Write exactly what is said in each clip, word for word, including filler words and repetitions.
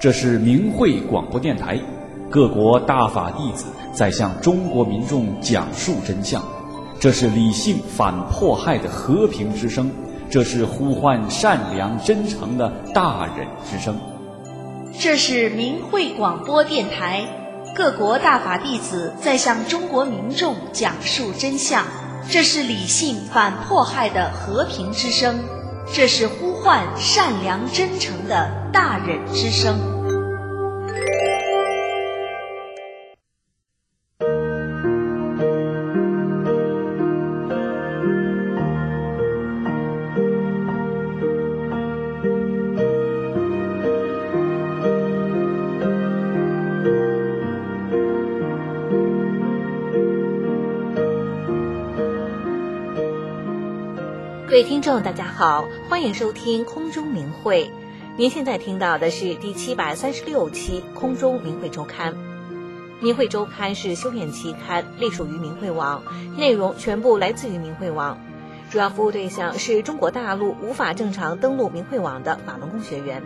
这是明慧广播电台，各国大法弟子在向中国民众讲述真相。这是理性反迫害的和平之声，这是呼唤善良真诚的大忍之声。 这是明慧广播电台，各国大法弟子在向中国民众讲述真相。这是理性反迫害的和平之声，这是呼唤善良真诚的大忍之声。 各位听众大家好，欢迎收听空中明慧。您现在听到的是第七百三十六期空中明慧周刊。明慧周刊是修炼期刊，隶属于明慧网，内容全部来自于明慧网，主要服务对象是中国大陆无法正常登录明慧网的法轮功学员。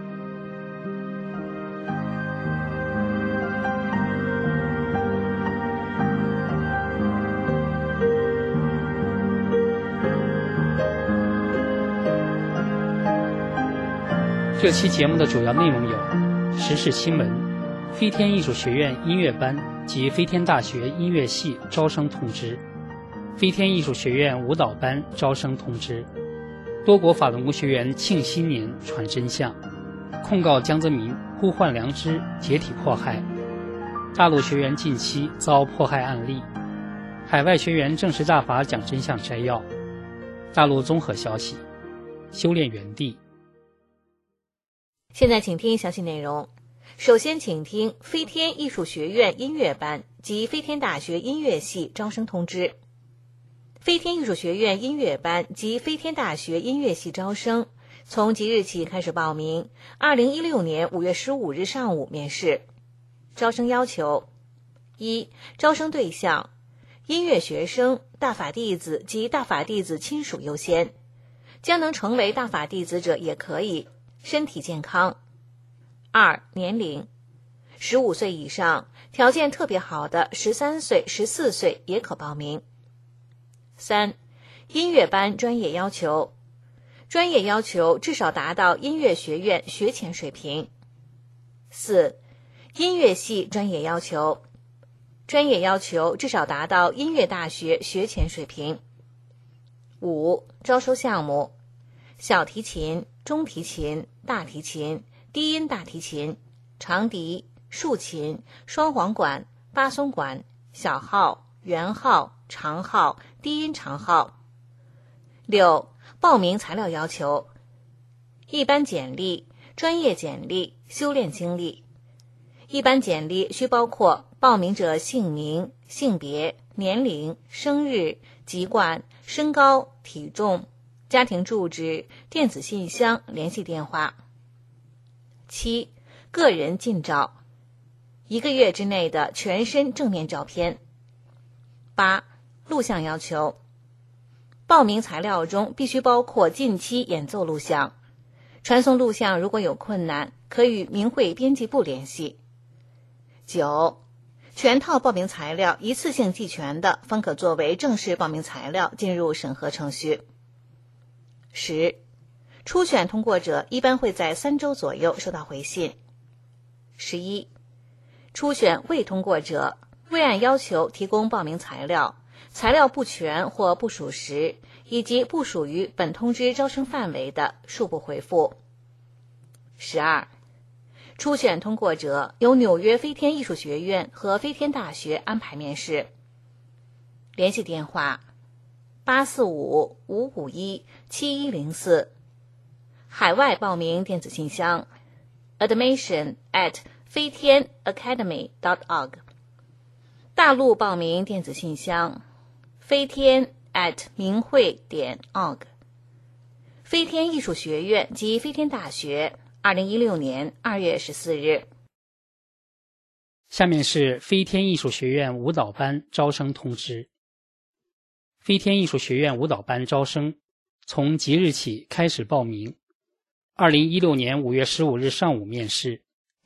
这期节目的主要内容有时事新闻、飞天艺术学院音乐班及飞天大学音乐系招生通知、飞天艺术学院舞蹈班招生通知、多国法轮功学员庆新年传真相、控告江泽民呼唤良知解体迫害、大陆学员近期遭迫害案例、海外学员证实大法讲真相摘要、大陆综合消息、修炼园地。 现在请听详细内容。首先请听飞天艺术学院音乐班及飞天大学音乐系招生通知。飞天艺术学院音乐班及飞天大学音乐系招生从即日起开始报名，二零一六年五月十五日上午面试。招生要求：一、招生对象音乐学生、大法弟子及大法弟子亲属优先，将能成为大法弟子者也可以，身体健康。二、年龄十五岁以上，条件特别好的十三岁、十四岁也可报名。三、音乐班专业要求，专业要求至少达到音乐学院学前水平。四、音乐系专业要求，专业要求至少达到音乐大学学前水平。五、招收项目：小提琴、中提琴、大提琴、低音大提琴、长笛、竖琴、双簧管、巴松管、小号、圆号、长号、低音长号。六、报名材料要求：一般简历、专业简历、修炼经历。一般简历需包括报名者姓名、性别、年龄、生日、籍贯、身高、体重、家庭住址、电子信箱、联系电话。七、个人近照，一个月之内的全身正面照片。八、录像要求，报名材料中必须包括近期演奏录像，传送录像如果有困难，可与明慧编辑部联系。九、全套报名材料一次性寄全的，方可作为正式报名材料进入审核程序。十、初选通过者一般会在三周左右收到回信。十一、初选未通过者，未按要求提供报名材料，材料不全或不属实，以及不属于本通知招生范围的，恕不回复。十二、初选通过者由纽约飞天艺术学院和飞天大学安排面试。联系电话：八四五五五一七一零四，海外报名电子信箱 admission at 飞天 academy dot org， 大陆报名电子信箱飞天 at 明慧点 org。 飞天艺术学院及飞天大学二零一六年二月十四日。 下面是飞天艺术学院舞蹈班招生通知。飞天艺术学院舞蹈班招生从即日起开始报名，二零一六年五月十五日上午面试，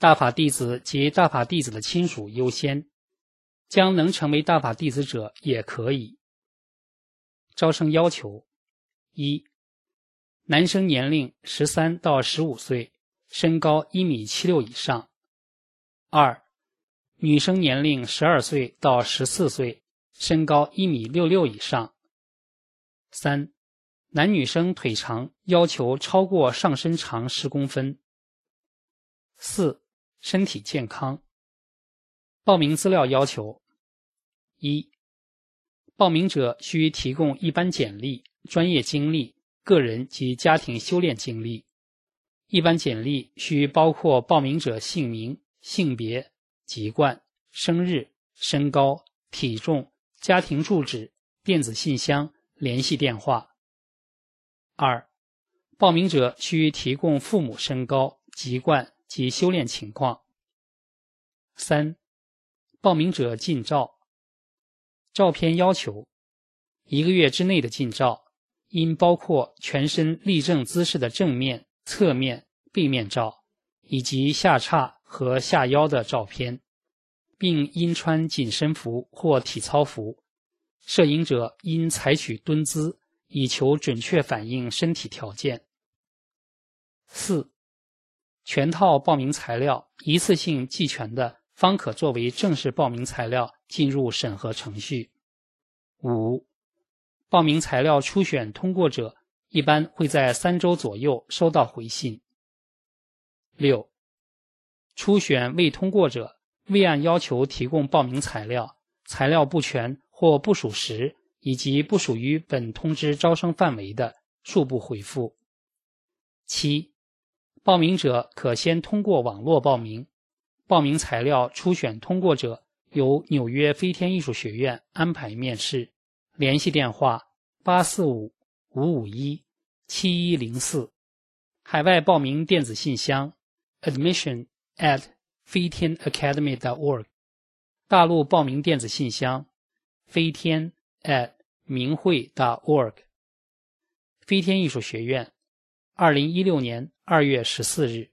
大法弟子及大法弟子的亲属优先，将能成为大法弟子者也可以。招生要求：一、男生年龄十三到十五岁，身高一米七六以上；二、女生年龄十二岁到十四岁，身高一米六六以上；三、男女生腿长要求超过上身长十公分；四、身体健康。报名资料要求：一、报名者需提供一般简历、专业经历、个人及家庭修炼经历。一般简历需包括报名者姓名、性别、籍贯、生日、身高、体重、家庭住址、电子信箱、联系电话。二、报名者需提供父母身高、籍贯及修炼情况。三、报名者近照。照片要求：一个月之内的近照，应包括全身立正姿势的正面、侧面、背面照，以及下叉和下腰的照片，并应穿紧身服或体操服。摄影者应采取蹲姿，以求准确反映身体条件。四、全套报名材料一次性寄全的，方可作为正式报名材料进入审核程序。五、报名材料初选通过者一般会在三周左右收到回信。六、初选未通过者未按要求提供报名材料，材料不全或不属实，以及不属于本通知招生范围的，恕不回复。七、报名者可先通过网络报名，报名材料初选通过者由纽约飞天艺术学院安排面试，联系电话八四五五五一七一零四，海外报名电子信箱 admission at 飞天 academy dot org， 大陆报名电子信箱飞天 at 明慧 dot org。 飞天艺术学院，二零一六年二月十四日。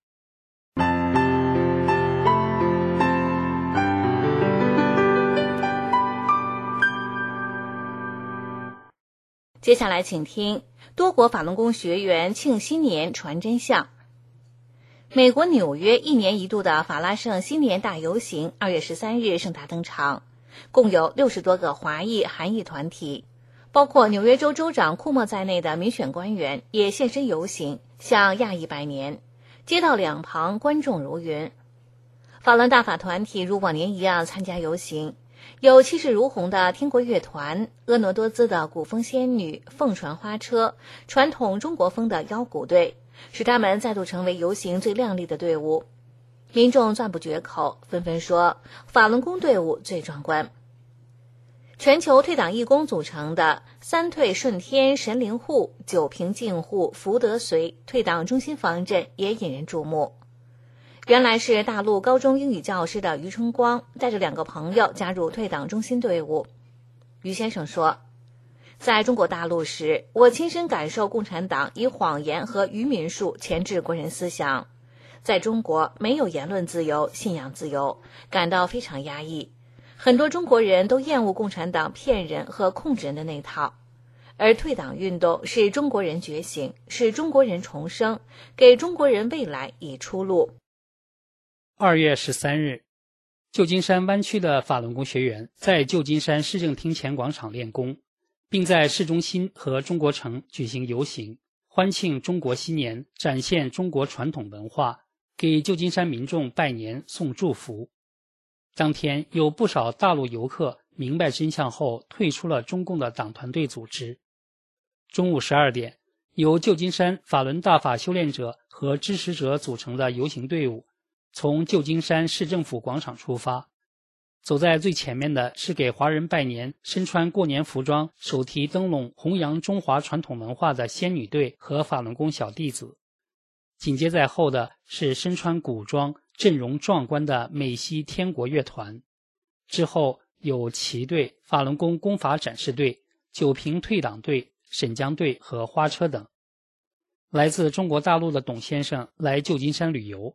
接下来请听多国法轮功学员庆新年传真相。美国纽约一年一度的法拉盛新年大游行二月十三日盛大登场，共有六十多个华裔韩裔团体，包括纽约州州长库莫在内的民选官员也现身游行，向亚裔拜年。街道两旁观众如云。法轮大法团体如往年一样参加游行，有气势如虹的天国乐团、婀娜多姿的古风仙女、凤船花车、传统中国风的腰鼓队，使他们再度成为游行最亮丽的队伍。民众赞不绝口，纷纷说法轮功队伍最壮观。全球退党义工组成的三退顺天神灵护、九平净护、福德随退党中心方阵也引人注目。原来是大陆高中英语教师的于春光带着两个朋友加入退党中心队伍。于先生说，在中国大陆时，我亲身感受共产党以谎言和愚民术钳制国人思想，在中国没有言论自由、信仰自由，感到非常压抑。很多中国人都厌恶共产党骗人和控制人的那套，而退党运动是中国人觉醒，是中国人重生，给中国人未来以出路。 二月十三日，旧金山湾区的法轮功学员在旧金山市政厅前广场练功，并在市中心和中国城举行游行，欢庆中国新年，展现中国传统文化，给旧金山民众拜年送祝福。当天有不少大陆游客明白真相后退出了中共的党团队组织。中午十二点，由旧金山法轮大法修炼者和支持者组成的游行队伍从旧金山市政府广场出发，走在最前面的是给华人拜年、身穿过年服装、手提灯笼弘扬中华传统文化的仙女队和法轮功小弟子。紧接在后的是身穿古装、阵容壮观的美西天国乐团，之后有旗队、法轮功功法展示队、九平退党队、沈江队和花车等。来自中国大陆的董先生来旧金山旅游，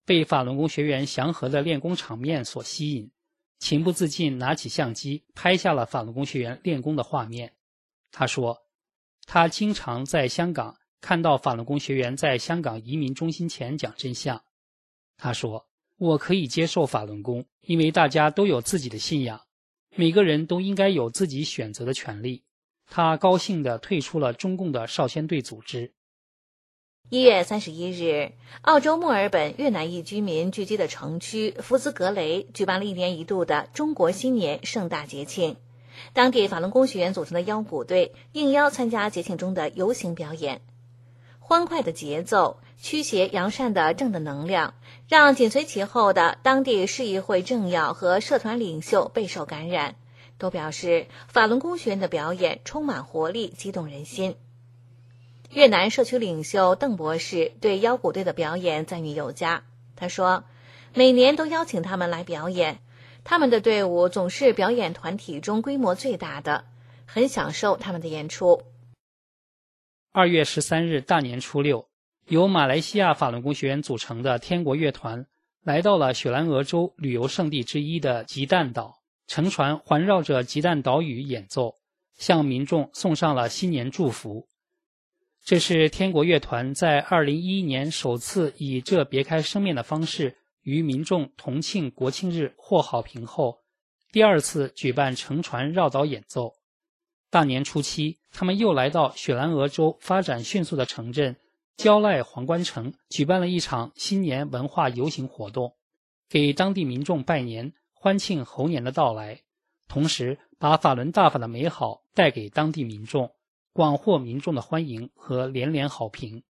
被法轮功学员祥和的练功场面所吸引，情不自禁拿起相机拍下了法轮功学员练功的画面。他说，他经常在香港看到法轮功学员在香港移民中心前讲真相。他说，我可以接受法轮功，因为大家都有自己的信仰，每个人都应该有自己选择的权利。他高兴地退出了中共的少先队组织。 一月三十一日，澳洲墨尔本越南裔居民聚集的城区福兹格雷举办了一年一度的中国新年盛大节庆。当地法轮功学员组成的腰鼓队应邀参加节庆中的游行表演。欢快的节奏，驱邪扬善的正的能量，让紧随其后的当地市议会政要和社团领袖备受感染，都表示法轮功学员的表演充满活力，激动人心。越南社区领袖邓博士对腰鼓队的表演赞誉有加。他说，每年都邀请他们来表演，他们的队伍总是表演团体中规模最大的，很享受他们的演出。 二月十三日大年初六，由马来西亚法轮功学员组成的天国乐团来到了雪兰莪州旅游胜地之一的吉蛋岛，乘船环绕着吉蛋岛屿演奏，向民众送上了新年祝福。这是天国乐团在二零一一年首次以这别开生面的方式与民众同庆国庆日获好评后，第二次举办乘船绕岛演奏。大年初七，他们又来到雪兰莪州发展迅速的城镇蕉赖皇冠城，举办了一场新年文化游行活动，给当地民众拜年，欢庆猴年的到来，同时把法轮大法的美好带给当地民众，广获民众的欢迎和连连好评。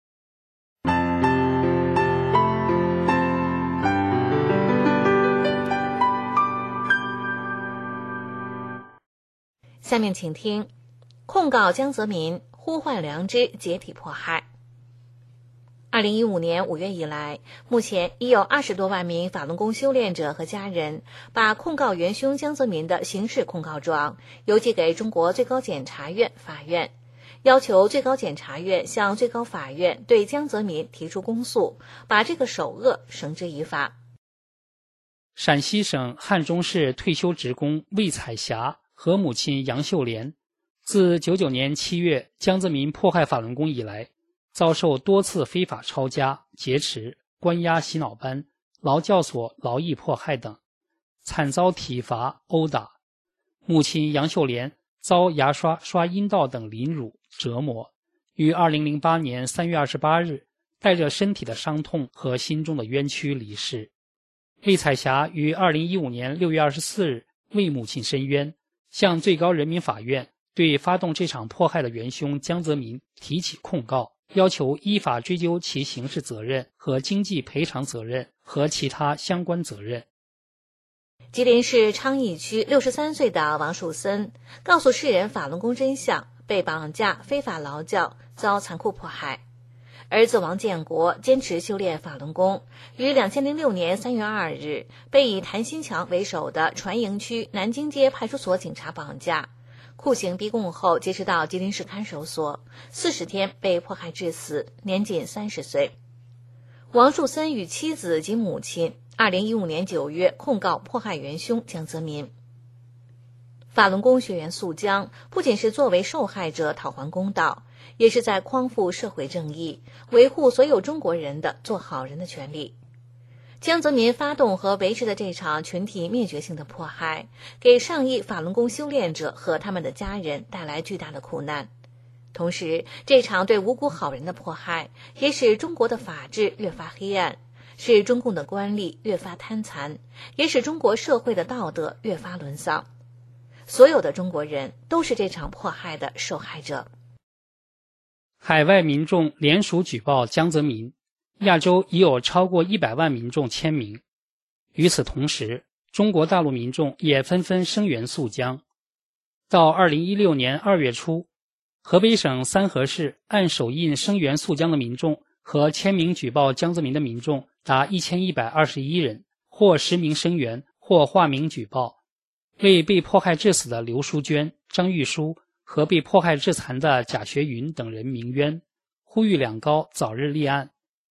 下面请听控告江泽民呼唤良知解体迫害。二零一五年五月以来，目前已有二十多万名法轮功修炼者和家人把控告元凶江泽民的刑事控告状邮寄给中国最高检察院法院，要求最高检察院向最高法院对江泽民提出公诉，把这个首恶绳之以法。 陕西省汉中市退休职工魏彩霞和母亲杨秀莲，自九九年七月江泽民迫害法轮功以来，遭受多次非法抄家、劫持、关押洗脑班、劳教所劳役迫害等，惨遭体罚、殴打。母亲杨秀莲遭牙刷、刷阴道等凌辱折磨，于二零零八年三月二十八日带着身体的伤痛和心中的冤屈离世。魏彩霞于二零一五年六月二十四日为母亲申冤，向最高人民法院对发动这场迫害的元凶江泽民提起控告，要求依法追究其刑事责任和经济赔偿责任和其他相关责任。 吉林市昌邑区六十三岁的王树森告诉世人法轮功真相，被绑架、非法劳教，遭残酷迫害。儿子王建国坚持修炼法轮功，于两千零六年三月二日被以谭新强为首的船营区南京街派出所警察绑架，酷刑逼供后劫持到吉林市看守所，四十天被迫害致死，年仅三十岁。王树森与妻子及母亲二零一五年九月控告迫害元凶江泽民。法轮功学员诉江不仅是作为受害者讨还公道，也是在匡扶社会正义，维护所有中国人的做好人的权利。江泽民发动和维持的这场群体灭绝性的迫害，给上亿法轮功修炼者和他们的家人带来巨大的苦难。同时，这场对无辜好人的迫害，也使中国的法治越发黑暗，使中共的官吏越发贪残，也使中国社会的道德越发沦丧。所有的中国人都是这场迫害的受害者。 海外民众联署举报江泽民，亚洲已有超过一百万民众签名。与此同时，中国大陆民众也纷纷声援诉江。到二零一六年二月初，河北省三河市按手印声援诉江的民众和签名举报江泽民的民众达一千一百二十一人，或实名声援，或化名举报，为被迫害致死的刘淑娟、张玉书和被迫害致残的贾学云等人鸣冤，呼吁两高早日立案。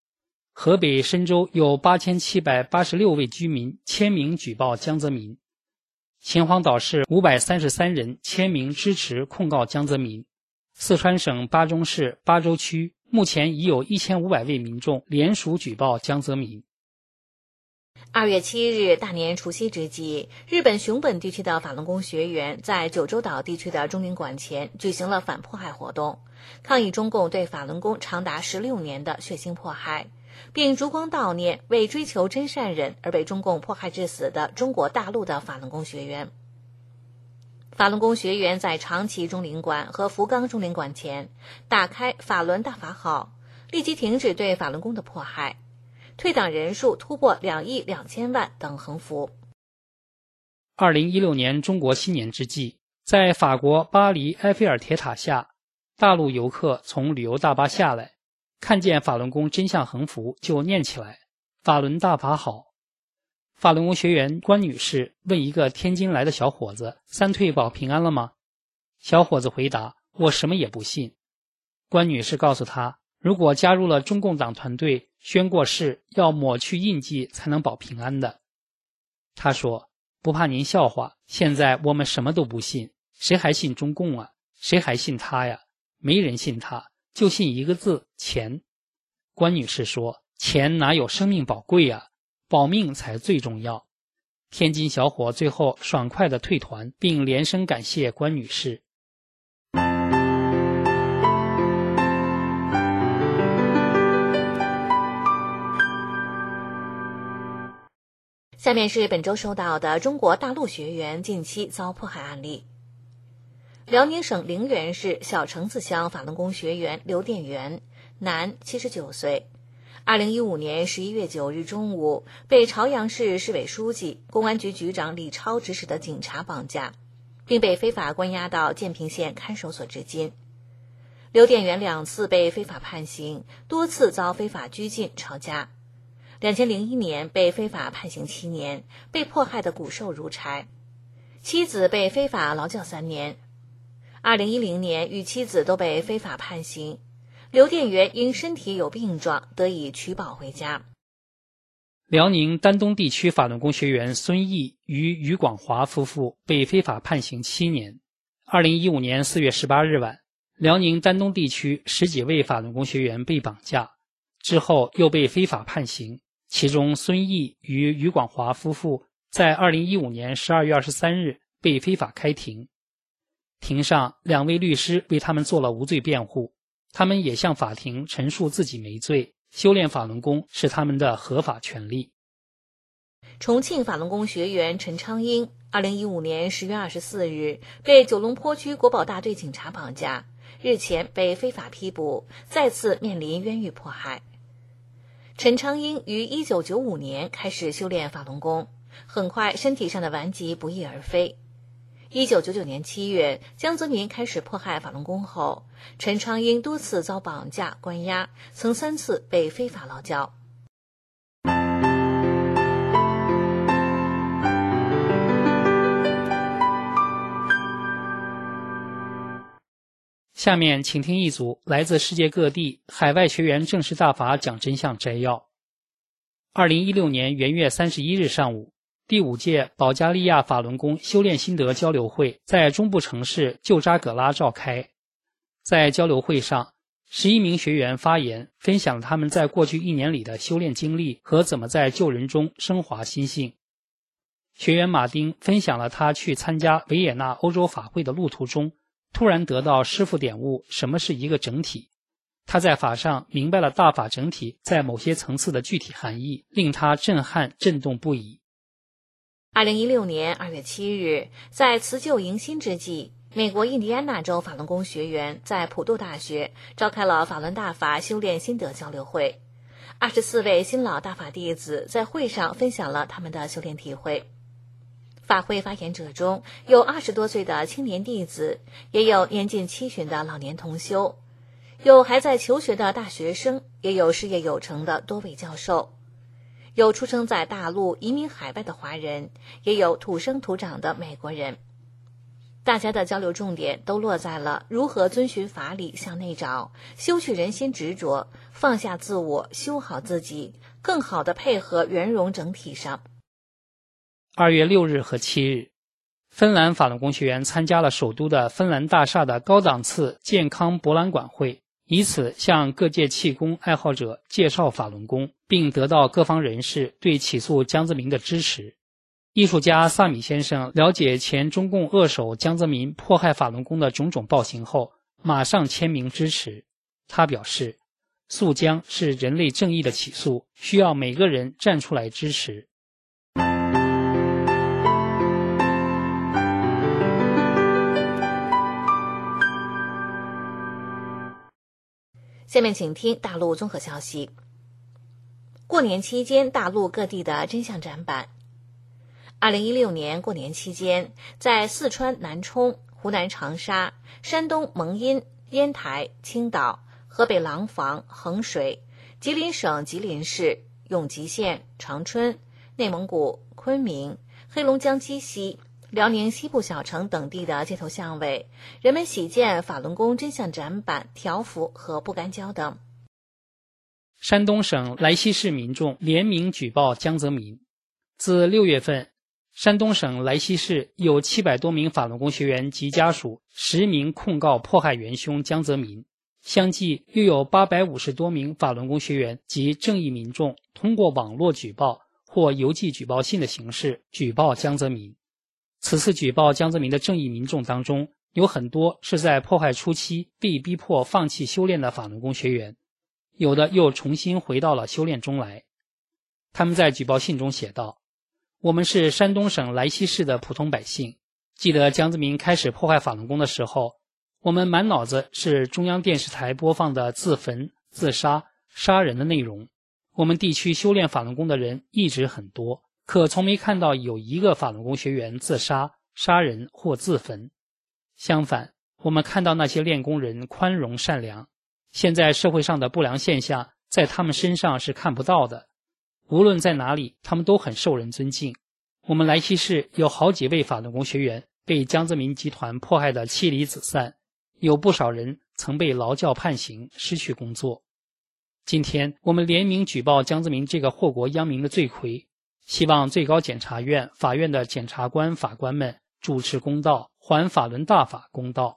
河北申州有八千七百八十六位居民签名举报江泽民，秦皇岛市五百三十三人签名支持控告江泽民。四川省巴中市巴州区目前已有一千五百位民众联署举报江泽民。 二月七日大年除夕之际，日本熊本地区的法轮功学员在九州岛地区的中领馆前举行了反迫害活动，抗议中共对法轮功长达十六年的血腥迫害，并烛光悼念为追求真善忍而被中共迫害致死的中国大陆的法轮功学员。法轮功学员在长崎中领馆和福冈中领馆前打开法轮大法好，立即停止对法轮功的迫害，退党人数突破两亿两千万等横幅。 二零一六年中国新年之际，在法国巴黎埃菲尔铁塔下，大陆游客从旅游大巴下来，看见法轮功真相横幅就念起来，法轮大法好。法轮功学员关女士问一个天津来的小伙子，三退保平安了吗？小伙子回答，我什么也不信。关女士告诉他，如果加入了中共党团队，宣过誓要抹去印记才能保平安的。他说，不怕您笑话，现在我们什么都不信，谁还信中共啊？谁还信他呀？没人信他，就信一个字，钱。关女士说，钱哪有生命宝贵啊？保命才最重要。天津小伙最后爽快地退团，并连声感谢关女士。 下面是本周收到的中国大陆学员近期遭迫害案例。辽宁省陵园市小城子乡法轮功学员刘殿元，男，七十九岁。二零一五年十一月九日中午，被朝阳市市委书记、公安局局长李超指使的警察绑架，并被非法关押到建平县看守所至今。刘殿元两次被非法判刑，多次遭非法拘禁抄家。两千零一年被非法判刑七年，被迫害得骨瘦如柴。妻子被非法劳教三年。二零一零年与妻子都被非法判刑。刘殿元因身体有病状，得以取保回家。 辽宁丹东地区法轮功学员孙毅与于广华夫妇被非法判刑七年。二零一五年四月十八日晚，辽宁丹东地区十几位法轮功学员被绑架，之后又被非法判刑。其中孙毅与于广华夫妇在二零一五年十二月二十三日被非法开庭。庭上，两位律师为他们做了无罪辩护。他们也向法庭陈述自己没罪，修炼法轮功是他们的合法权利。 重庆法轮功学员陈昌英，二零一五年十月二十四日被九龙坡区国保大队警察绑架，日前被非法批捕，再次面临冤狱迫害。陈昌英于一九九五年开始修炼法轮功，很快身体上的顽疾不翼而飞。一九九九年七月，江泽民开始迫害法轮功后，陈昌英多次遭绑架关押，曾三次被非法劳教。 下面请听一组来自世界各地海外学员正式大法讲真相摘要。二零一六年元月三十一日上午，第五届保加利亚法轮功修炼心得交流会在中部城市旧扎葛拉召开。在交流会上，十一名学员发言，分享了他们在过去一年里的修炼经历和怎么在救人中升华心性。学员马丁分享了他去参加维也纳欧洲法会的路途中，突然得到师父点悟什么是一个整体。他在法上明白了大法整体在某些层次的具体含义，令他震撼震动不已。 二零一六年二月七日，在辞旧迎新之际，美国印第安纳州法轮功学员在普渡大学召开了法轮大法修炼心得交流会。二十四位新老大法弟子在会上分享了他们的修炼体会。法会发言者中有二十多岁的青年弟子，也有年近七旬的老年同修，有还在求学的大学生，也有事业有成的多位教授，有出生在大陆移民海外的华人，也有土生土长的美国人。 大家的交流重点都落在了如何遵循法理向内找，修去人心执着，放下自我，修好自己，更好地配合圆融整体上。 二月六日和七日，芬兰法轮功学员参加了首都的芬兰大厦的高档次健康博览馆会，以此向各界气功爱好者介绍法轮功，并得到各方人士对起诉江泽民的支持。艺术家萨米先生了解前中共恶手江泽民迫害法轮功的种种暴行后，马上签名支持。他表示，诉江是人类正义的起诉，需要每个人站出来支持。 下面请听大陆综合消息。过年期间，大陆各地的真相展板。二零一六年过年期间，在四川南充、湖南长沙、山东蒙阴、烟台、青岛、河北廊坊、衡水、吉林省吉林市、永吉县、长春、内蒙古昆明、黑龙江鸡西、辽宁西部小城等地的街头巷尾，人们喜见法轮功真相展板、条幅和不干胶等。 山东省莱西市民众联名举报江泽民。自六月份，山东省莱西市有七百多名法轮功学员及家属实名控告迫害元凶江泽民，相继又有八百五十多名法轮功学员及正义民众通过网络举报或邮寄举报信的形式举报江泽民。此次举报江泽民的正义民众当中，有很多是在迫害初期被逼迫放弃修炼的法轮功学员，有的又重新回到了修炼中来。他们在举报信中写道，我们是山东省莱西市的普通百姓，记得江泽民开始迫害法轮功的时候，我们满脑子是中央电视台播放的自焚、自杀、杀人的内容。我们地区修炼法轮功的人一直很多，可从没看到有一个法轮功学员自杀、杀人或自焚。相反，我们看到那些练功人宽容善良，现在社会上的不良现象在他们身上是看不到的，无论在哪里，他们都很受人尊敬。我们莱西市有好几位法轮功学员被江泽民集团迫害得妻离子散，有不少人曾被劳教判刑，失去工作。今天我们联名举报江泽民这个祸国殃民的罪魁，希望最高检察院、法院的检察官、法官们主持公道，还法轮大法公道。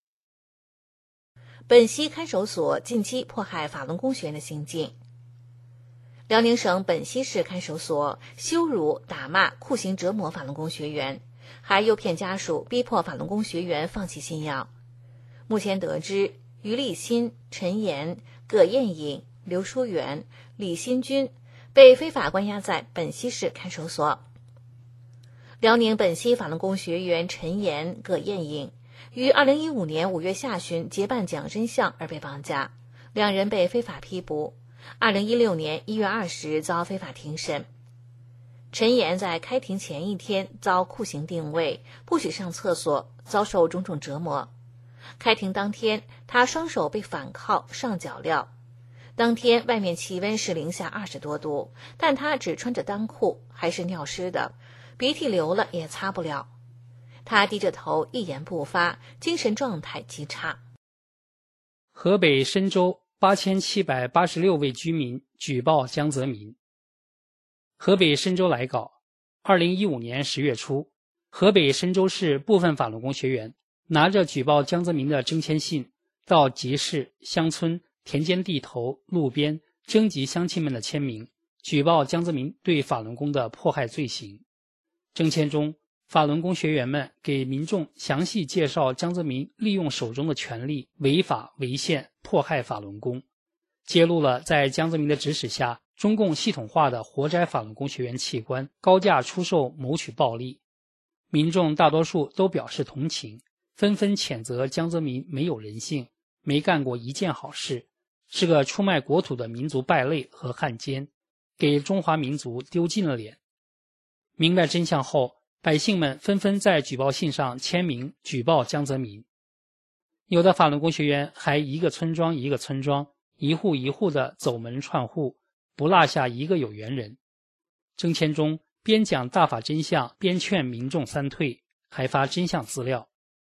本溪看守所近期迫害法轮功学员的行径。辽宁省本溪市看守所羞辱、打骂、酷刑折磨法轮功学员，还诱骗家属逼迫法轮功学员放弃信仰。目前得知，于立新、陈岩、葛艳颖、刘淑媛、李新军被非法关押在本溪市看守所。辽宁本溪法轮功学员陈岩、葛艳颖于二零一五年五月下旬结伴讲真相而被绑架，两人被非法批捕。二零一六年一月二十日遭非法庭审。陈岩在开庭前一天遭酷刑定位，不许上厕所，遭受种种折磨。开庭当天，他双手被反铐上脚镣。当天外面气温是零下二十多度，但他只穿着单裤，还是尿湿的，鼻涕流了也擦不了。他低着头一言不发，精神状态极差。 河北深州八千七百八十六位居民举报江泽民。河北深州来稿，二零一五年十月初，河北深州市部分法轮功学员拿着举报江泽民的征签信，到集市、乡村、田间地头、路边征集乡亲们的签名，举报江泽民对法轮功的迫害罪行。征签中，法轮功学员们给民众详细介绍江泽民利用手中的权力违法违宪迫害法轮功，揭露了在江泽民的指使下，中共系统化的活摘法轮功学员器官，高价出售，谋取暴利。民众大多数都表示同情，纷纷谴责江泽民没有人性，没干过一件好事，是个出卖国土的民族败类和汉奸，给中华民族丢尽了脸。明白真相后，百姓们纷纷在举报信上签名举报江泽民。有的法轮功学员还一个村庄一个村庄，一户一户的走门串户，不落下一个有缘人。征签中边讲大法真相，边劝民众三退，还发真相资料。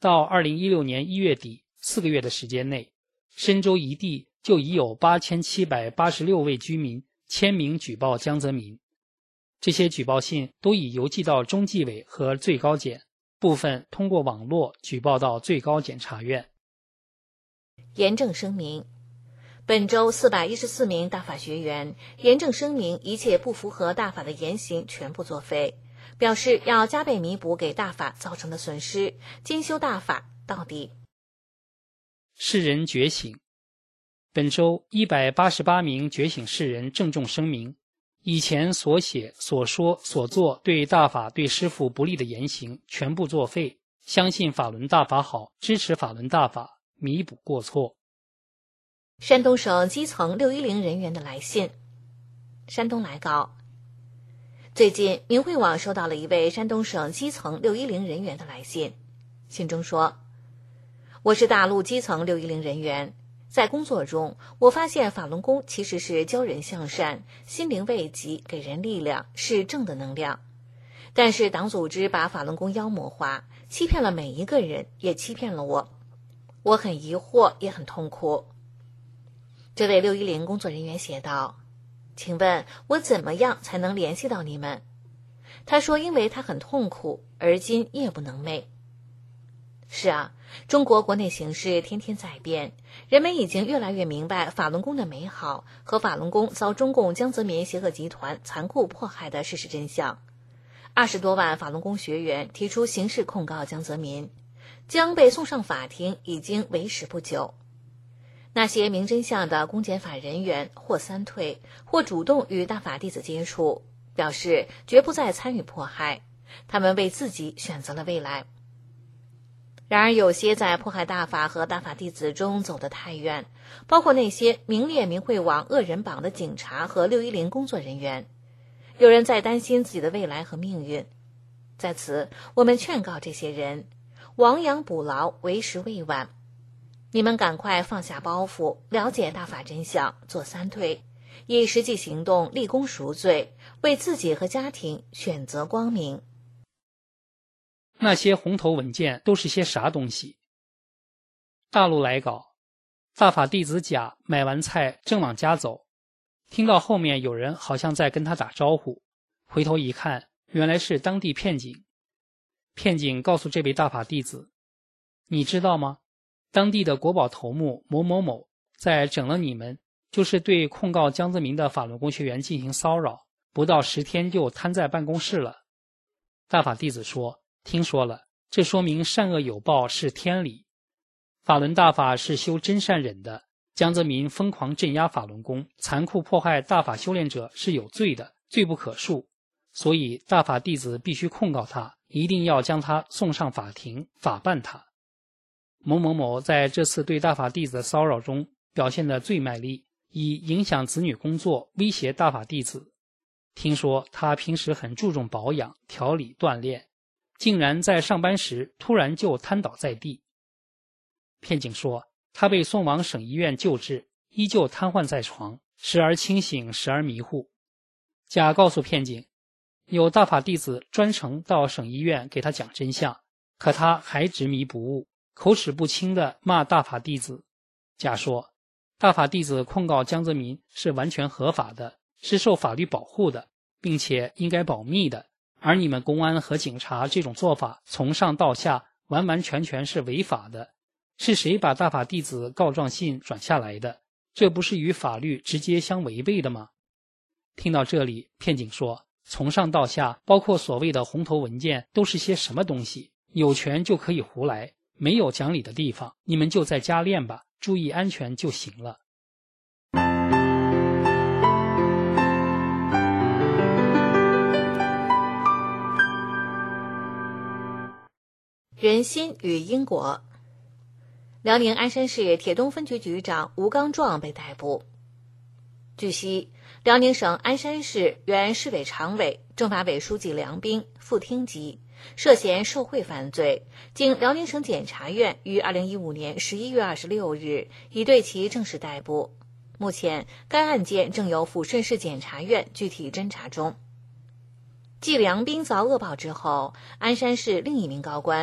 到二零一六年一月底四个月的时间内，深州一地就已有八千七百八十六位居民签名举报江泽民。这些举报信都已邮寄到中纪委和最高检，部分通过网络举报到最高检察院。 严正声明，本周四百一十四名大法学员严正声明一切不符合大法的言行全部作废，表示要加倍弥补给大法造成的损失，兼修大法到底。 世人觉醒。本周一百八十八名觉醒世人郑重声明，以前所写所说所做对大法对师父不利的言行全部作废，相信法轮大法好，支持法轮大法，弥补过错。 山东省基层六一零人员的来信。山东来稿，最近明慧网收到了一位山东省基层六一零人员的来信，信中说，我是大陆基层六一零人员，在工作中我发现法轮功其实是教人向善，心灵慰藉，给人力量，是正的能量。但是党组织把法轮功妖魔化，欺骗了每一个人，也欺骗了我。我很疑惑，也很痛苦。这位六一零工作人员写道，请问我怎么样才能联系到你们？他说因为他很痛苦，而今夜不能寐。是啊，中国国内形势天天在变，人们已经越来越明白法轮功的美好和法轮功遭中共江泽民邪恶集团残酷迫害的事实真相。二十多万法轮功学员提出刑事控告江泽民，将被送上法庭已经为时不久。那些明真相的公检法人员或三退，或主动与大法弟子接触，表示绝不再参与迫害，他们为自己选择了未来。然而有些在迫害大法和大法弟子中走得太远，包括那些名列明慧网恶人榜的警察和六一零工作人员，有人在担心自己的未来和命运。在此我们劝告这些人，亡羊补牢，为时未晚。你们赶快放下包袱，了解大法真相，做三退，以实际行动立功赎罪，为自己和家庭选择光明。 那些红头文件都是些啥东西？大陆来稿，大法弟子甲买完菜正往家走，听到后面有人好像在跟他打招呼，回头一看，原来是当地片警。片警告诉这位大法弟子，你知道吗？当地的国宝头目某某某在整了你们，就是对控告江泽民的法轮功学员进行骚扰，不到十天就瘫在办公室了。大法弟子说，听说了，这说明善恶有报是天理。法轮大法是修真善忍的，江泽民疯狂镇压法轮功，残酷迫害大法修炼者是有罪的，罪不可恕，所以大法弟子必须控告他，一定要将他送上法庭，法办他。某某某在这次对大法弟子的骚扰中表现得最卖力，以影响子女工作威胁大法弟子。听说他平时很注重保养、调理、锻炼，竟然在上班时突然就瘫倒在地。片警说，他被送往省医院救治，依旧瘫痪在床，时而清醒，时而迷糊。甲告诉片警，有大法弟子专程到省医院给他讲真相，可他还执迷不悟，口齿不清地骂大法弟子。甲说，大法弟子控告江泽民是完全合法的，是受法律保护的，并且应该保密的，而你们公安和警察这种做法从上到下完完全全是违法的。是谁把大法弟子告状信转下来的？这不是与法律直接相违背的吗？听到这里，片警说，从上到下，包括所谓的红头文件都是些什么东西？有权就可以胡来，没有讲理的地方，你们就在家练吧，注意安全就行了。 人心与因果。辽宁鞍山市铁东分局局长吴刚壮被逮捕。据悉，辽宁省鞍山市原市委常委、政法委书记梁斌、副厅级涉嫌受贿犯罪，经辽宁省检察院于二零一五年十一月二十六日已对其正式逮捕。目前，该案件正由抚顺市检察院具体侦查中。继梁斌遭恶报之后，鞍山市另一名高官、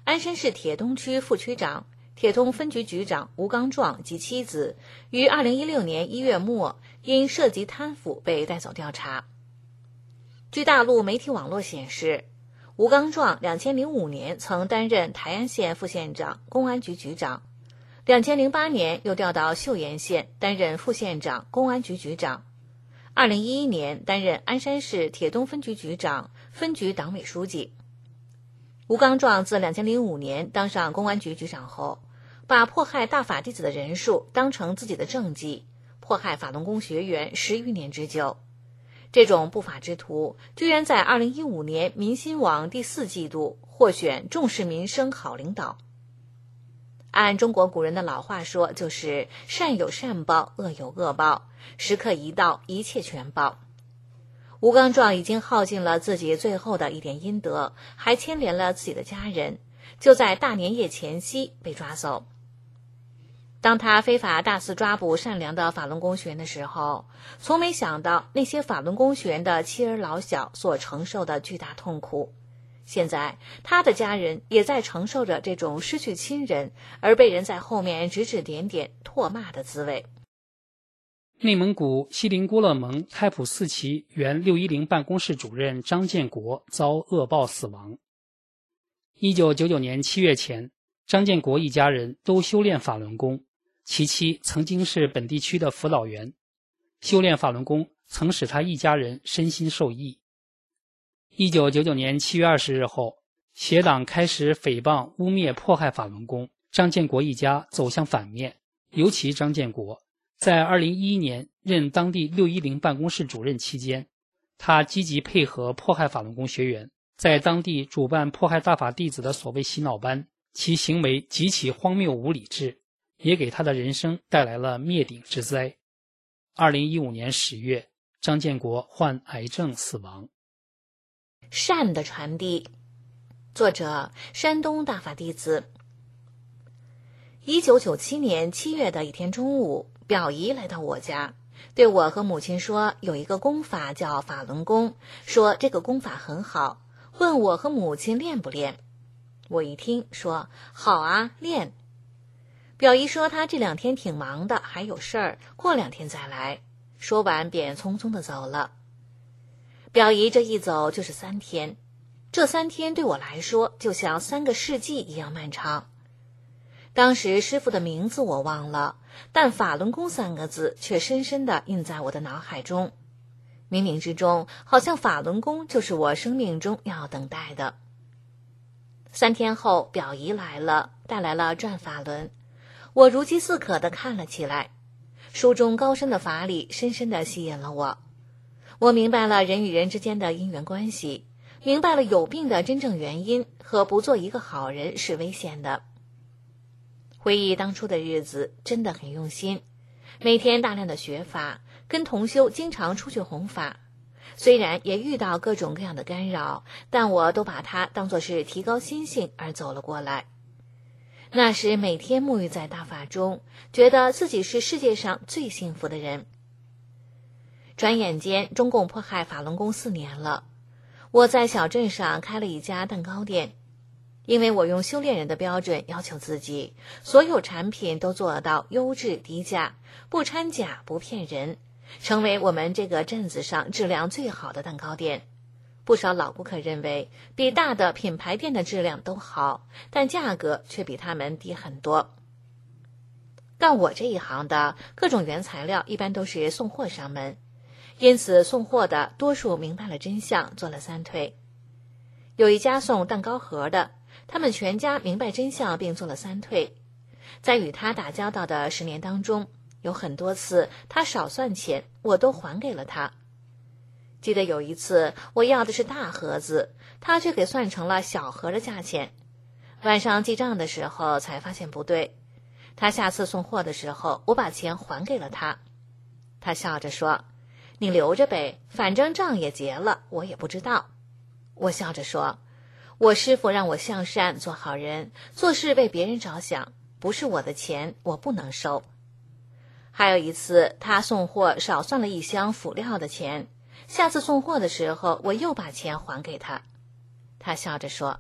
鞍山市铁东区副区长、铁通分局局长吴刚壮及妻子于二零一六年一月末因涉及贪腐被带走调查。据大陆媒体网络显示，吴刚壮两千零五年曾担任台安县副县长、公安局局长，两千零八年又调到岫岩县担任副县长、公安局局长，二零一一年担任鞍山市铁东分局局长、分局党委书记。吴刚壮自两千零五年当上公安局局长后，把迫害大法弟子的人数当成自己的政绩，迫害法轮功学员十余年之久。这种不法之徒居然在二零一五年民心网第四季度获选重视民生好领导。按中国古人的老话说，就是善有善报，恶有恶报，时刻一到，一切全报。吴刚壮已经耗尽了自己最后的一点阴德，还牵连了自己的家人，就在大年夜前夕被抓走。当他非法大肆抓捕善良的法轮功学员的时候，从没想到那些法轮功学员的妻儿老小所承受的巨大痛苦。现在他的家人也在承受着这种失去亲人而被人在后面指指点点唾骂的滋味。 内蒙古锡林郭勒盟开普寺旗原六一零办公室主任张建国遭恶报死亡。一九九九年七月前，张建国一家人都修炼法轮功，其妻曾经是本地区的辅导员，修炼法轮功曾使他一家人身心受益。一九九九年七月二十日后，邪党开始诽谤污蔑迫害法轮功，张建国一家走向反面。尤其张建国在二零一一年任当地六一零办公室主任期间，他积极配合迫害法轮功学员，在当地主办迫害大法弟子的所谓洗脑班，其行为极其荒谬无理智，也给他的人生带来了灭顶之灾。二零一五年十月，张建国患癌症死亡。 善的传递，作者山东大法弟子。一九九七年七月的一天中午，表姨来到我家，对我和母亲说有一个功法叫法轮功，说这个功法很好，问我和母亲练不练。我一听说好啊，练。表姨说她这两天挺忙的，还有事儿，过两天再来。说完便匆匆地走了。表姨这一走就是三天，这三天对我来说就像三个世纪一样漫长。当时师父的名字我忘了，但法轮功三个字却深深地印在我的脑海中。冥冥之中，好像法轮功就是我生命中要等待的。三天后，表姨来了，带来了转法轮。我如饥似渴地看了起来，书中高深的法理深深地吸引了我。我明白了人与人之间的因缘关系，明白了有病的真正原因和不做一个好人是危险的。回忆当初的日子，真的很用心，每天大量的学法，跟同修经常出去弘法。虽然也遇到各种各样的干扰，但我都把它当作是提高心性而走了过来。那时每天沐浴在大法中，觉得自己是世界上最幸福的人。转眼间，中共迫害法轮功四年了。我在小镇上开了一家蛋糕店，因为我用修炼人的标准要求自己，所有产品都做到优质低价，不掺假不骗人，成为我们这个镇子上质量最好的蛋糕店。不少老顾客认为比大的品牌店的质量都好，但价格却比他们低很多。干我这一行的，各种原材料一般都是送货上门，因此送货的多数明白了真相，做了三退。有一家送蛋糕盒的，他们全家明白真相并做了三退。在与他打交道的十年当中，有很多次他少算钱，我都还给了他。记得有一次我要的是大盒子，他却给算成了小盒的价钱。晚上记账的时候才发现不对，他下次送货的时候，我把钱还给了他。他笑着说，你留着呗，反正账也结了，我也不知道。我笑着说，我师父让我向善做好人，做事为别人着想，不是我的钱，我不能收。还有一次他送货少算了一箱辅料的钱，下次送货的时候我又把钱还给他。他笑着说，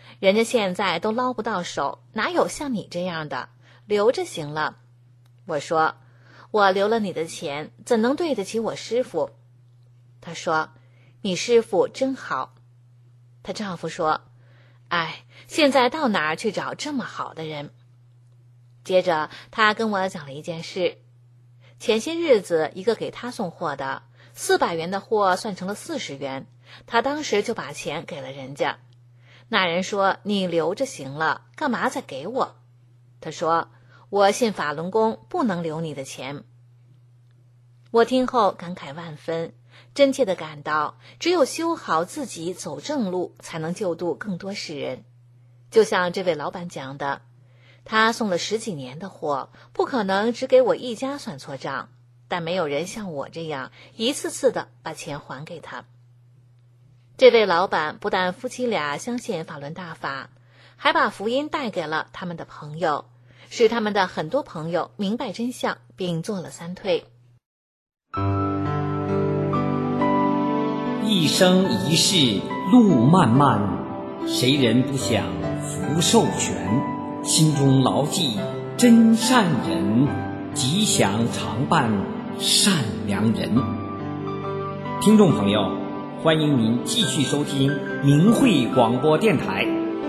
人家现在都捞不到手，哪有像你这样的，留着行了。我说，我留了你的钱，怎能对得起我师傅？她说，你师傅真好。她丈夫说，哎，现在到哪儿去找这么好的人？接着她跟我讲了一件事，前些日子一个给她送货的，四百元的货算成了四十元，她当时就把钱给了人家。那人说，你留着行了，干嘛再给我？她说，我信法轮功，不能留你的钱。我听后感慨万分，真切地感到，只有修好自己，走正路，才能救度更多世人。就像这位老板讲的，他送了十几年的货，不可能只给我一家算错账，但没有人像我这样一次次地把钱还给他。这位老板不但夫妻俩相信法轮大法，还把福音带给了他们的朋友，使他们的很多朋友明白真相，并做了三退。 一生一世路漫漫，谁人不想福寿全？心中牢记真善人，吉祥常伴善良人。听众朋友，欢迎您继续收听明慧广播电台。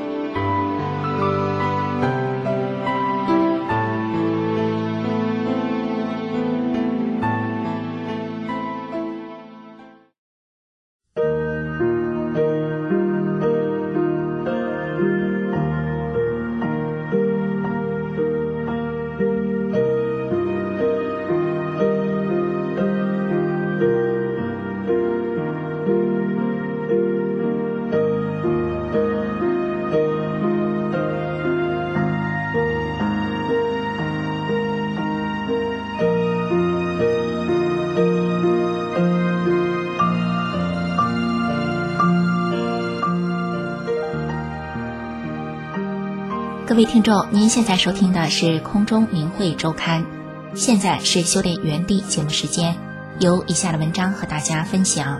各位听众，您现在收听的是空中明慧周刊，现在是修炼原地节目时间，由以下的文章和大家分享。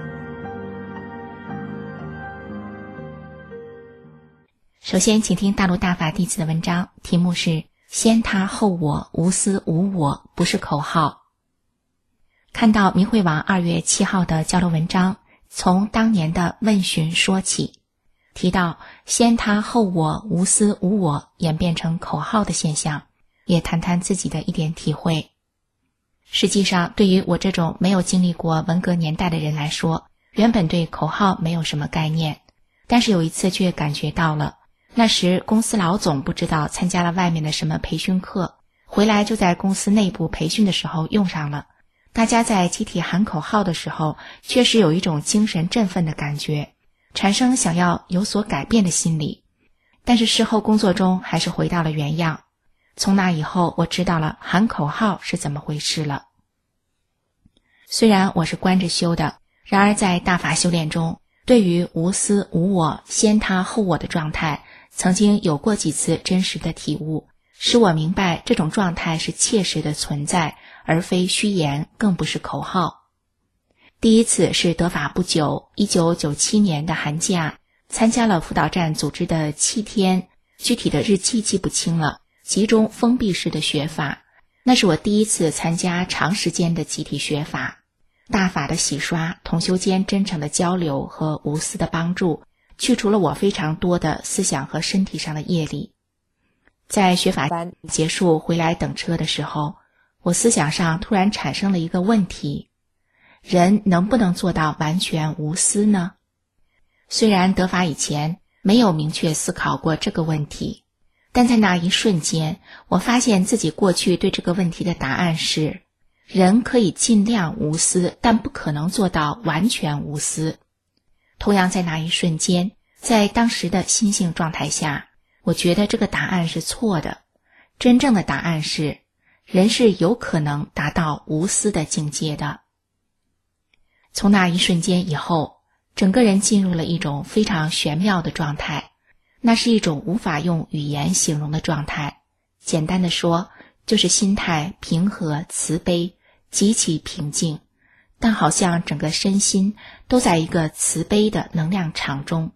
首先请听大陆大法弟子的文章，题目是先他后我，无私无我，不是口号。看到明慧网二月七号的交流文章，从当年的问询说起，提到先他后我，无私无我演变成口号的现象，也谈谈自己的一点体会。实际上，对于我这种没有经历过文革年代的人来说，原本对口号没有什么概念，但是有一次却感觉到了。那时公司老总不知道参加了外面的什么培训课，回来就在公司内部培训的时候用上了。大家在集体喊口号的时候，确实有一种精神振奋的感觉，产生想要有所改变的心理。但是事后工作中还是回到了原样。从那以后，我知道了喊口号是怎么回事了。虽然我是关着修的，然而在大法修炼中，对于无私无我、先他后我的状态，曾经有过几次真实的体悟，使我明白这种状态是切实的存在，而非虚言，更不是口号。第一次是得法不久，一九九七年的寒假，参加了辅导站组织的七天，具体的日期记不清了，集中封闭式的学法。那是我第一次参加长时间的集体学法，大法的洗刷，同修间真诚的交流和无私的帮助，去除了我非常多的思想和身体上的业力。在学法班结束回来等车的时候，我思想上突然产生了一个问题：人能不能做到完全无私呢？虽然得法以前没有明确思考过这个问题，但在那一瞬间，我发现自己过去对这个问题的答案是：人可以尽量无私，但不可能做到完全无私。同样在那一瞬间，在当时的心性状态下，我觉得这个答案是错的。真正的答案是，人是有可能达到无私的境界的。从那一瞬间以后，整个人进入了一种非常玄妙的状态，那是一种无法用语言形容的状态。简单的说，就是心态平和慈悲，极其平静，但好像整个身心都在一个慈悲的能量场中，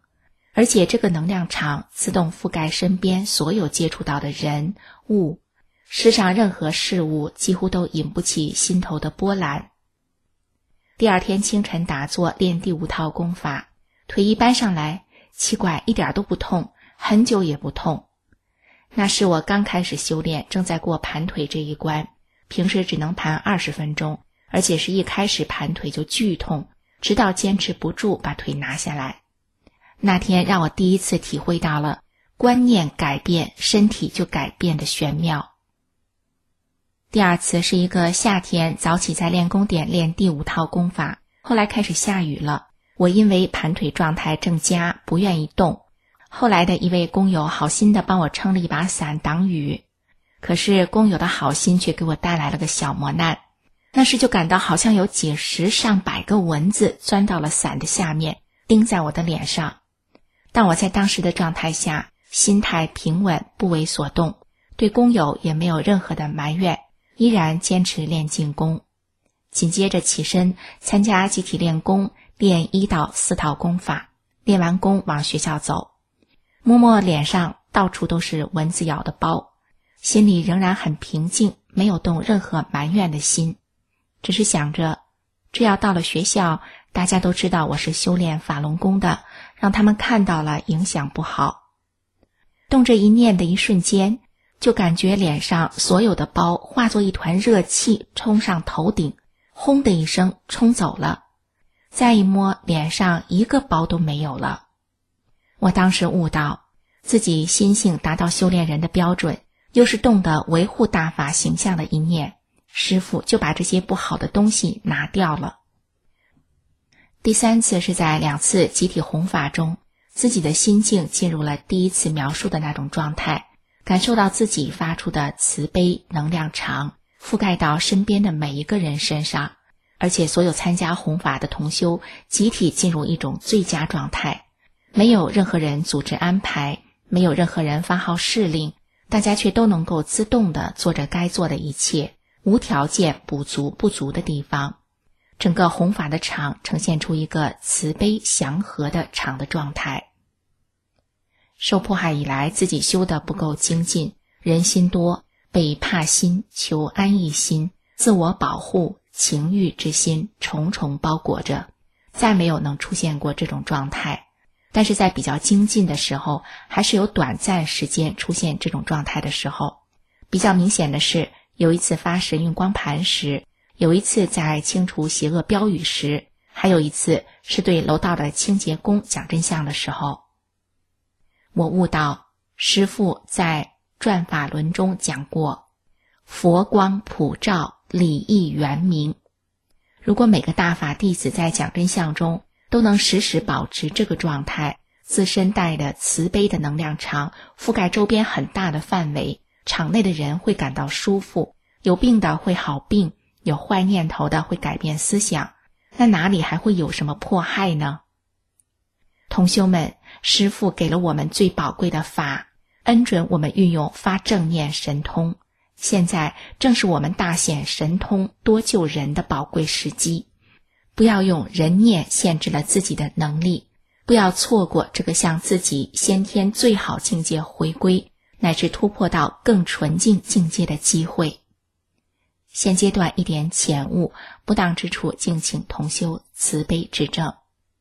而且这个能量场自动覆盖身边所有接触到的人物，世上任何事物几乎都引不起心头的波澜。第二天清晨打坐练第五套功法，腿一搬上来，奇怪，一点都不痛，很久也不痛。那是我刚开始修炼，正在过盘腿这一关，平时只能盘二十分钟，而且是一开始盘腿就剧痛，直到坚持不住把腿拿下来。那天让我第一次体会到了观念改变，身体就改变的玄妙。第二次是一个夏天，早起在练功点练第五套功法，后来开始下雨了，我因为盘腿状态正佳，不愿意动。后来的一位工友好心的帮我撑了一把伞挡雨，可是工友的好心却给我带来了个小磨难。那时就感到好像有几十上百个蚊子钻到了伞的下面，叮在我的脸上。但我在当时的状态下，心态平稳，不为所动，对工友也没有任何的埋怨，依然坚持练静功。紧接着起身参加集体练功，练一到四套功法，练完功往学校走，摸摸脸上到处都是蚊子咬的包，心里仍然很平静，没有动任何埋怨的心，只是想着这要到了学校，大家都知道我是修炼法轮功的，让他们看到了影响不好。动这一念的一瞬间，就感觉脸上所有的包化作一团热气冲上头顶，轰的一声冲走了，再一摸脸上一个包都没有了。我当时悟到自己心性达到修炼人的标准，又是动的维护大法形象的一念，师父就把这些不好的东西拿掉了。第三次是在两次集体弘法中，自己的心境进入了第一次描述的那种状态，感受到自己发出的慈悲能量场覆盖到身边的每一个人身上，而且所有参加弘法的同修集体进入一种最佳状态，没有任何人组织安排，没有任何人发号施令，大家却都能够自动地做着该做的一切，无条件补足不足的地方。整个弘法的场呈现出一个慈悲祥和的场的状态。受迫害以来，自己修得不够精进，人心多，被怕心、求安逸心、自我保护、情欲之心重重包裹着，再没有能出现过这种状态。但是在比较精进的时候，还是有短暂时间出现这种状态的时候。比较明显的是，有一次发神韵光盘时，有一次在清除邪恶标语时，还有一次是对楼道的清洁工讲真相的时候。我悟到师父在转法轮中讲过，佛光普照，礼义圆明。如果每个大法弟子在讲真相中都能时时保持这个状态，自身带的慈悲的能量场覆盖周边很大的范围，场内的人会感到舒服，有病的会好病，有坏念头的会改变思想，那哪里还会有什么迫害呢？同修们，师父给了我们最宝贵的法，恩准我们运用发正念神通，现在正是我们大显神通多救人的宝贵时机。不要用人念限制了自己的能力，不要错过这个向自己先天最好境界回归，乃至突破到更纯净境界的机会。现阶段一点浅悟，不当之处敬请同修慈悲指正。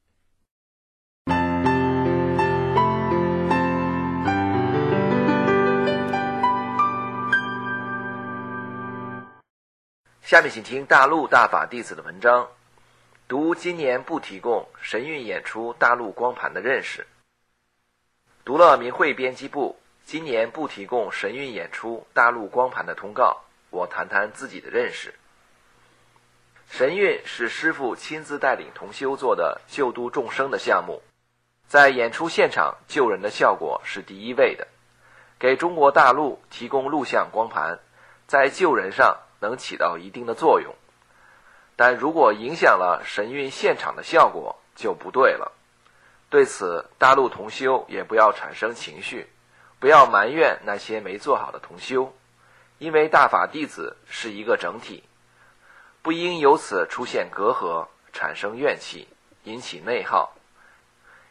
下面请听大陆大法弟子的文章，读今年不提供神韵演出大陆光盘的认识。读了明慧编辑部今年不提供神韵演出大陆光盘的通告，我谈谈自己的认识。神韵是师父亲自带领同修做的救度众生的项目，在演出现场救人的效果是第一位的，给中国大陆提供录像光盘，在救人上能起到一定的作用，但如果影响了神韵现场的效果就不对了。对此，大陆同修也不要产生情绪，不要埋怨那些没做好的同修，因为大法弟子是一个整体，不应由此出现隔阂，产生怨气，引起内耗。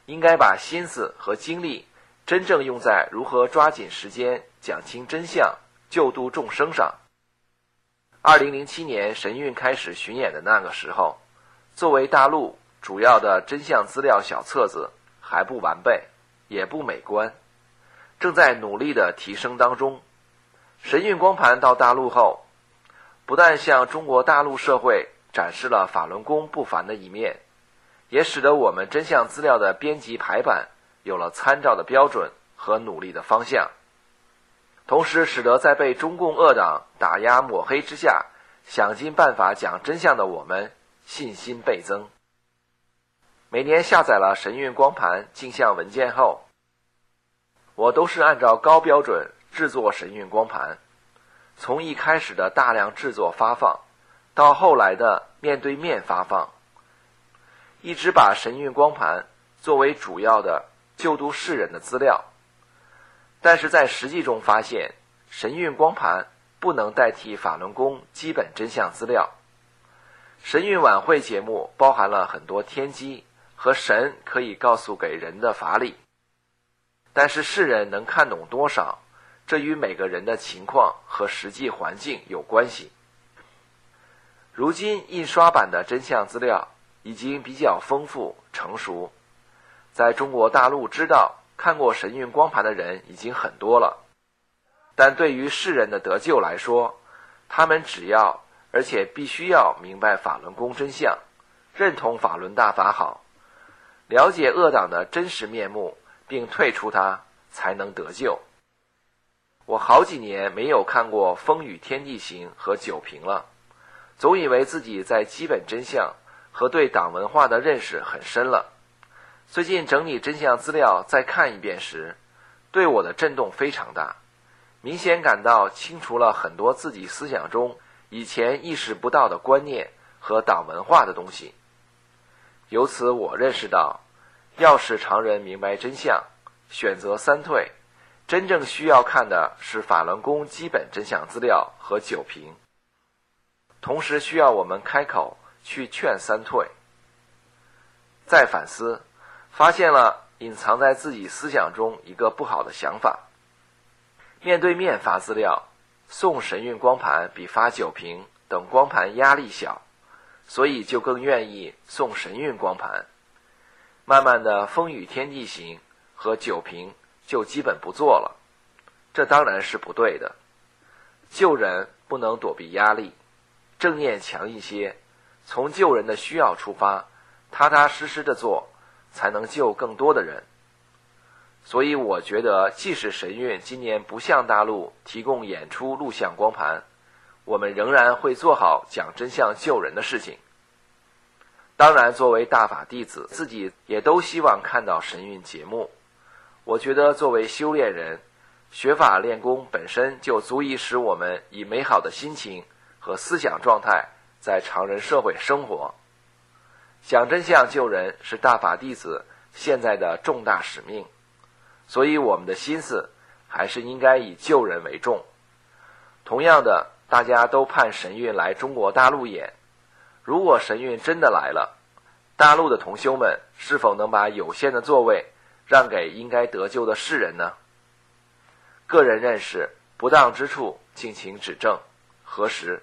应该把心思和精力真正用在如何抓紧时间讲清真相、救度众生上。二零零七年神韵开始巡演的那个时候，作为大陆主要的真相资料小册子还不完备，也不美观，正在努力的提升当中。神韵光盘到大陆后，不但向中国大陆社会展示了法轮功不凡的一面，也使得我们真相资料的编辑排版有了参照的标准和努力的方向，同时使得在被中共恶党打压抹黑之下，想尽办法讲真相的我们信心倍增。每年下载了神韵光盘镜像文件后，我都是按照高标准制作神韵光盘，从一开始的大量制作发放，到后来的面对面发放，一直把神韵光盘作为主要的救度世人的资料。但是在实际中发现，神韵光盘不能代替法轮功基本真相资料。神韵晚会节目包含了很多天机和神可以告诉给人的法理，但是世人能看懂多少，这与每个人的情况和实际环境有关系。如今印刷版的真相资料已经比较丰富成熟，在中国大陆知道看过神韵光盘的人已经很多了，但对于世人的得救来说，他们只要而且必须要明白法轮功真相，认同法轮大法好，了解恶党的真实面目，并退出它，才能得救。我好几年没有看过《风雨天地行》和《九评》了，总以为自己在基本真相和对党文化的认识很深了。最近整理真相资料再看一遍时，对我的震动非常大，明显感到清除了很多自己思想中以前意识不到的观念和党文化的东西。由此我认识到，要使常人明白真相，选择三退，真正需要看的是法轮功基本真相资料和九评，同时需要我们开口去劝三退。再反思，发现了隐藏在自己思想中一个不好的想法。面对面发资料，送神韵光盘比发九评等光盘压力小，所以就更愿意送神韵光盘。慢慢的风雨天地行和九评就基本不做了，这当然是不对的。救人不能躲避压力，正念强一些，从救人的需要出发，踏踏实实的做，才能救更多的人。所以我觉得，即使神韵今年不向大陆提供演出录像光盘，我们仍然会做好讲真相救人的事情。当然，作为大法弟子，自己也都希望看到神韵节目。我觉得作为修炼人，学法练功本身就足以使我们以美好的心情和思想状态在常人社会生活。讲真相救人是大法弟子现在的重大使命，所以我们的心思还是应该以救人为重。同样的，大家都盼神韵来中国大陆演，如果神韵真的来了，大陆的同修们是否能把有限的座位让给应该得救的世人呢？个人认识不当之处，敬请指正。何时？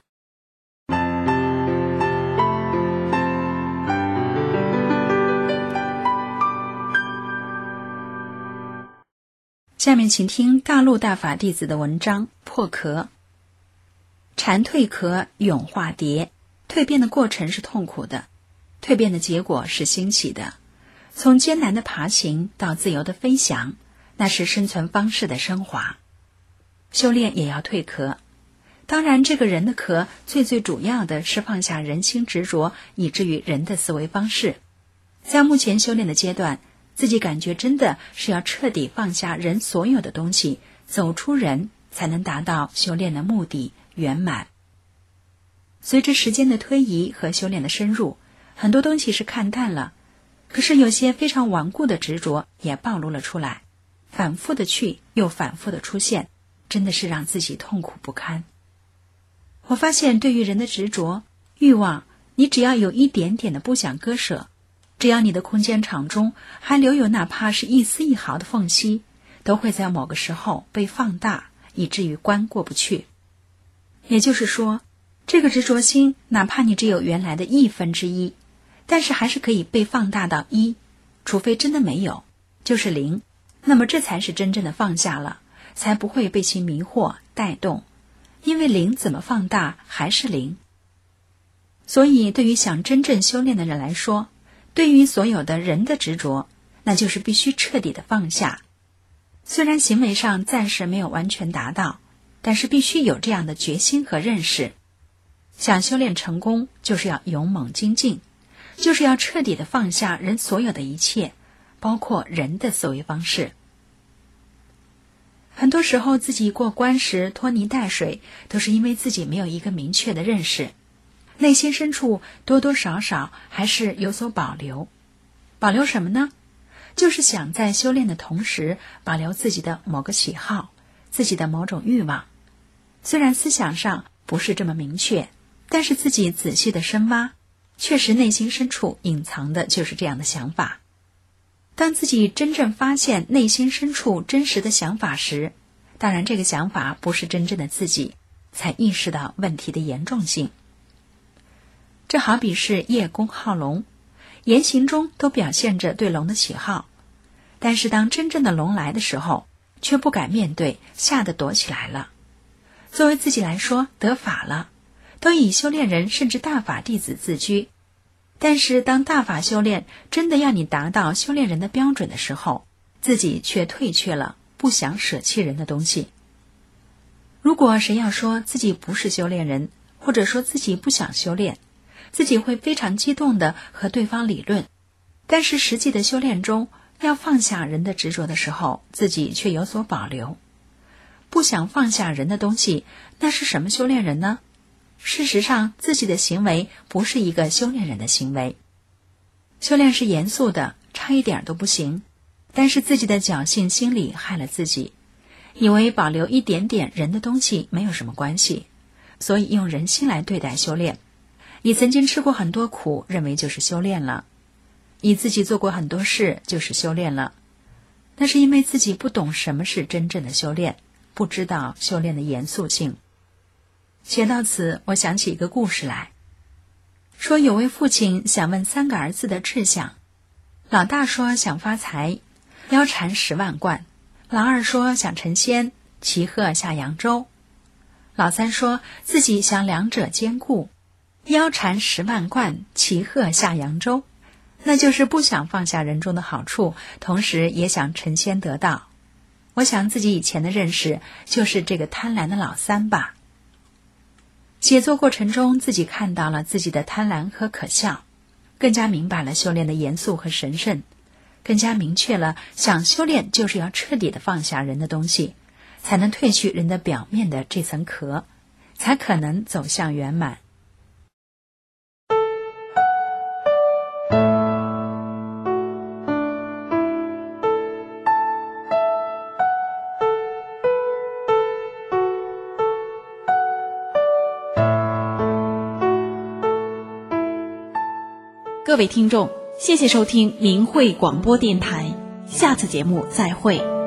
下面请听大陆大法弟子的文章《破壳》。蝉蜕壳，蛹化蝶，蜕变的过程是痛苦的，蜕变的结果是欣喜的。从艰难的爬行到自由的飞翔，那是生存方式的升华。修炼也要蜕壳，当然这个人的壳最最主要的是放下人心执着，以至于人的思维方式。在目前修炼的阶段，自己感觉真的是要彻底放下人所有的东西，走出人，才能达到修炼的目的圆满。随着时间的推移和修炼的深入，很多东西是看淡了，可是有些非常顽固的执着也暴露了出来，反复的去又反复的出现，真的是让自己痛苦不堪。我发现对于人的执着欲望，你只要有一点点的不想割舍， 只要你的空间场中还留有哪怕是一丝一毫的缝隙，都会在某个时候被放大，以至于关过不去。也就是说，这个执着心，哪怕你只有原来的亿分之一，但是还是可以被放大到一，除非真的没有，就是零，那么这才是真正的放下了，才不会被其迷惑带动，因为零怎么放大还是零。所以对于想真正修炼的人来说，对于所有的人的执着，那就是必须彻底的放下。虽然行为上暂时没有完全达到，但是必须有这样的决心和认识。想修炼成功，就是要勇猛精进，就是要彻底的放下人所有的一切，包括人的思维方式。很多时候自己过关时拖泥带水，都是因为自己没有一个明确的认识，内心深处多多少少还是有所保留。保留什么呢？就是想在修炼的同时保留自己的某个喜好，自己的某种欲望。虽然思想上不是这么明确，但是自己仔细的深挖，确实内心深处隐藏的就是这样的想法。当自己真正发现内心深处真实的想法时，当然这个想法不是真正的自己，才意识到问题的严重性。这好比是叶公好龙，言行中都表现着对龙的喜好，但是当真正的龙来的时候，却不敢面对，吓得躲起来了。作为自己来说，得法了，都以修炼人甚至大法弟子自居，但是当大法修炼真的要你达到修炼人的标准的时候，自己却退却了，不想舍弃人的东西。如果谁要说自己不是修炼人，或者说自己不想修炼，自己会非常激动地和对方理论，但是实际的修炼中，要放下人的执着的时候，自己却有所保留，不想放下人的东西，那是什么修炼人呢？事实上，自己的行为不是一个修炼人的行为。修炼是严肃的，差一点都不行，但是自己的侥幸心理害了自己，以为保留一点点人的东西没有什么关系，所以用人心来对待修炼。你曾经吃过很多苦，认为就是修炼了；你自己做过很多事，就是修炼了。那是因为自己不懂什么是真正的修炼，不知道修炼的严肃性。写到此，我想起一个故事来，说有位父亲想问三个儿子的志向。老大说想发财，腰缠十万贯；老二说想成仙，骑鹤下扬州；老三说自己想两者兼顾，腰缠十万贯，骑鹤下扬州，那就是不想放下人中的好处，同时也想成仙得道。我想自己以前的认识就是这个贪婪的老三吧。写作过程中，自己看到了自己的贪婪和可笑，更加明白了修炼的严肃和神圣，更加明确了想修炼就是要彻底的放下人的东西，才能褪去人的表面的这层壳，才可能走向圆满。 各位听众，谢谢收听明慧广播电台，下次节目再会。